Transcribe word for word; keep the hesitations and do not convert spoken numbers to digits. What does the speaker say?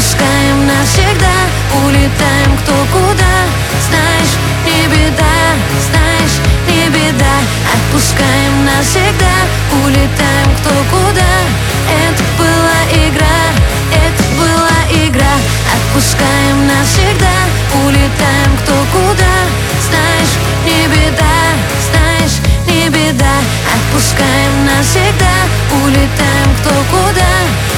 Отпускаем навсегда, улетаем кто куда. Знаешь, не беда, знаешь, не беда. Отпускаем навсегда, улетаем кто куда. Это была игра, это была игра. Отпускаем навсегда, улетаем кто куда. Знаешь, не беда, знаешь, не беда. Отпускаем навсегда, улетаем кто куда.